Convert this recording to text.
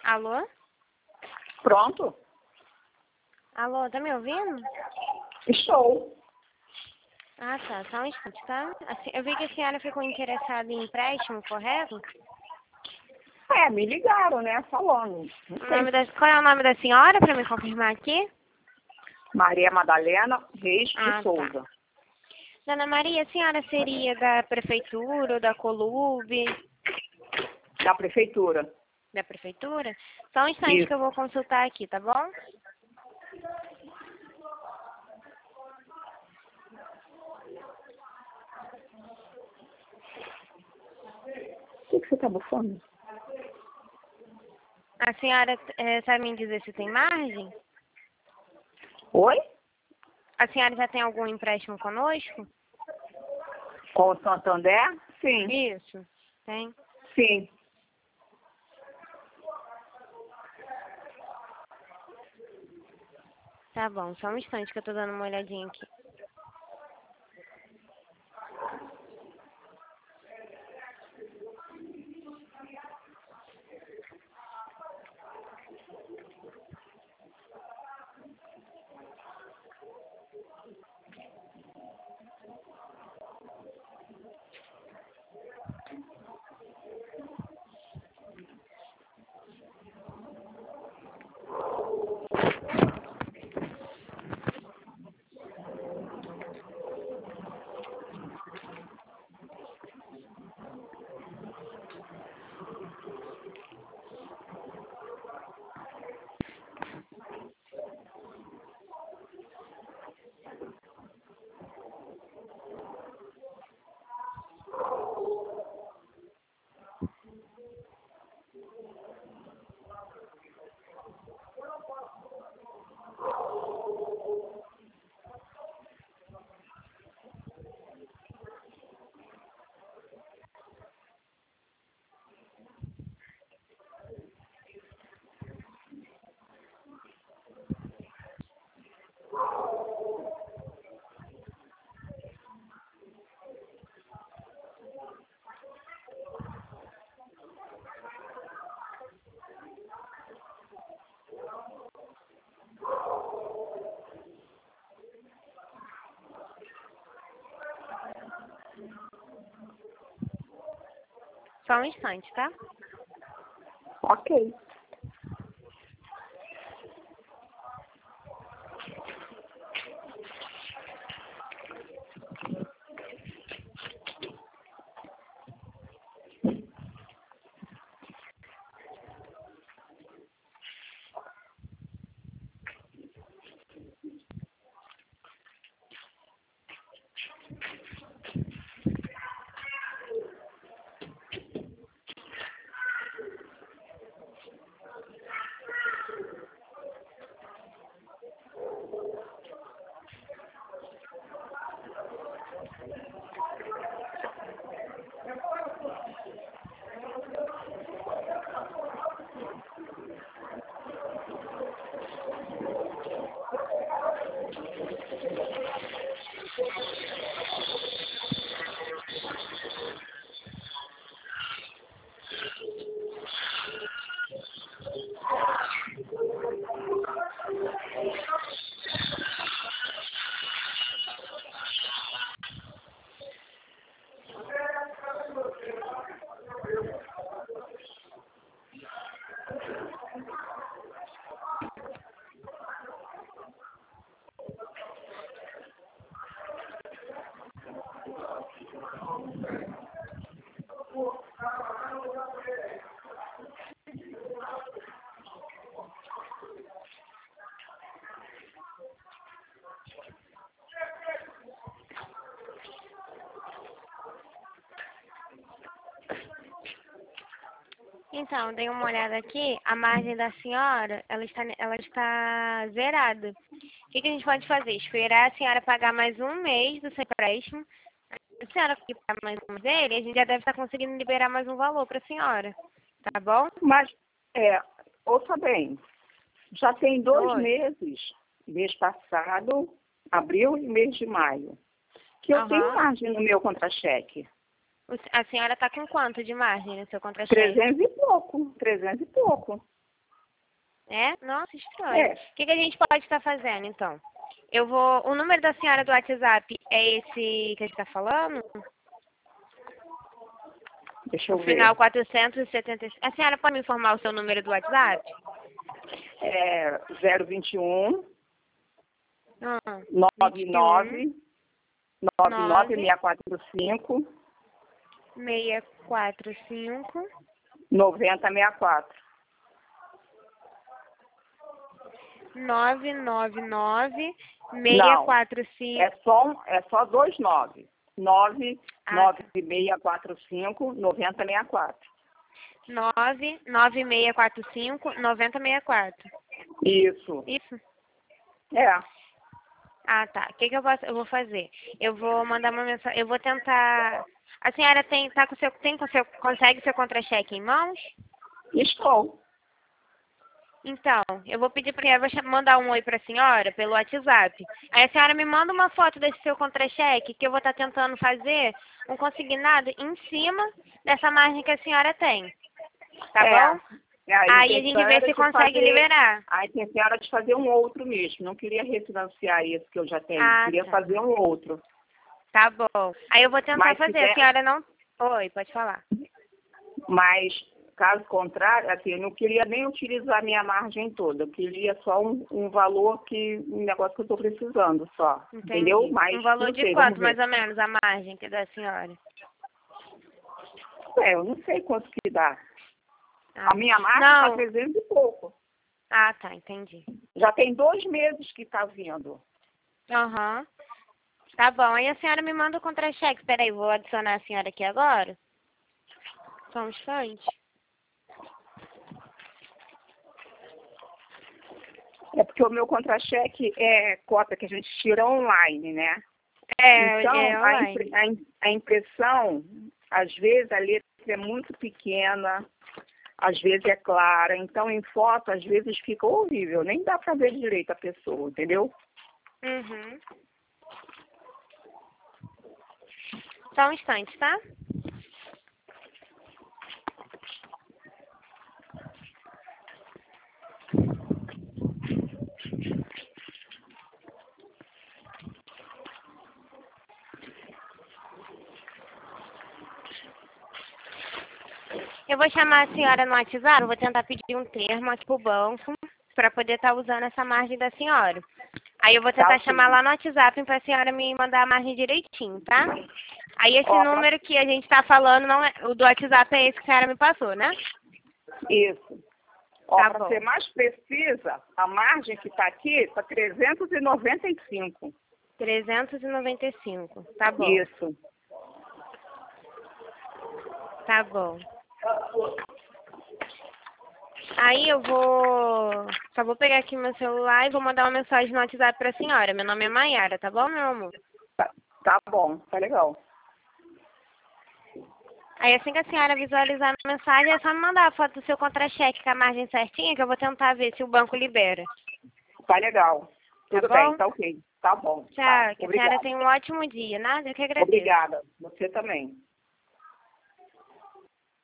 Alô? Pronto? Alô, tá me ouvindo? Estou. Ah, tá. Só um instante, tá? Eu vi que a senhora ficou interessada em empréstimo, correto? Me ligaram, né? Falando. Não sei. Qual é o nome da senhora, pra me confirmar aqui? Maria Madalena Reis de Ah, Souza. tá. Dona Maria, a senhora seria da prefeitura ou da Colube? Da prefeitura. Da prefeitura? Só um instante que Isso. eu vou consultar aqui, tá bom? O que você está bufando? A senhora sabe me dizer se tem margem? Oi? A senhora já tem algum empréstimo conosco? Com o Santander? Sim. Isso. Tem? Sim. Tá bom, só um instante que eu tô dando uma olhadinha aqui. Só um instante, tá? Ok. Então, dei uma olhada aqui, a margem da senhora, ela está zerada. O que a gente pode fazer? Esperar a senhora pagar mais um mês do seu empréstimo. Se a senhora pagar mais um mês dele, a gente já deve estar conseguindo liberar mais um valor para a senhora. Tá bom? Mas, ouça bem, já tem 2 Oi. meses, mês passado, abril e mês de maio, que eu tenho Aham. margem no meu contra-cheque. A senhora está com quanto de margem no seu contra-cheque? 300 e pouco, 300 e pouco. É? Nossa, estranho. É. O que a gente pode estar fazendo, então? O número da senhora do WhatsApp é esse que a gente está falando? Deixa eu O ver. final 475. A senhora pode me informar o seu número do WhatsApp? É 021 Ah, 99 645 645 9064. 999 Não, 645. é só 29. 9 Ah, 9645 9064. 99645 9064. Isso. Isso? É. Ah, tá. O que eu vou fazer? Eu vou mandar uma mensagem. Eu vou tentar. A senhora consegue seu contra-cheque em mãos? Estou. Então, eu vou pedir para ela mandar um oi para a senhora pelo WhatsApp. Aí a senhora me manda uma foto desse seu contra-cheque que eu vou estar tentando fazer um consignado em cima dessa margem que a senhora tem. Tá bom? Aí a gente vê se consegue liberar. A intenção era de fazer um outro mesmo. Não queria refinanciar esse que eu já tenho. Ah, Queria tá. fazer um outro. Tá bom. Aí eu vou tentar Mas fazer. A senhora não. Oi, pode falar. Mas, caso contrário, assim, eu não queria nem utilizar a minha margem toda. Eu queria só um valor um negócio que eu estou precisando só. Entendi. Entendeu? Mas, Um valor não de sei, quanto, vamos ver. mais ou menos, a margem que é da senhora? Eu não sei quanto que dá. Ah. A minha margem Não. está 300 e pouco. Ah, tá, entendi. Já tem 2 meses que está vindo. Aham. Tá bom. Aí a senhora me manda o contra-cheque. Espera aí, vou adicionar a senhora aqui agora. Só um instante. É porque o meu contra-cheque é cota que a gente tira online, né? É, Então, é online. a impressão, às vezes, a letra é muito pequena, às vezes é clara. Então, em foto, às vezes fica horrível. Nem dá para ver direito a pessoa, entendeu? Uhum. Só um instante, tá? Eu vou chamar a senhora no WhatsApp, eu vou tentar pedir um termo aqui pro banco para poder estar usando essa margem da senhora. Aí eu vou tentar chamar lá no WhatsApp para a senhora me mandar a margem direitinho, tá? Aí esse número que a gente está falando, não é, o do WhatsApp é esse que a senhora me passou, né? Isso. Tá Para bom. ser mais precisa, a margem que está aqui está 395. 395, tá bom. Isso. Tá bom. Aí só vou pegar aqui meu celular e vou mandar uma mensagem no WhatsApp pra senhora. Meu nome é Maiara, tá bom, meu amor? Tá bom, tá legal. Aí assim que a senhora visualizar a mensagem, é só me mandar a foto do seu contra-cheque com a margem certinha, que eu vou tentar ver se o banco libera. Tá legal. Tá Tudo bom? bem, tá ok. Tá bom. Tchau, Tá. que a Obrigada. senhora tenha um ótimo dia, nada? Eu que agradeço. Obrigada. Você também.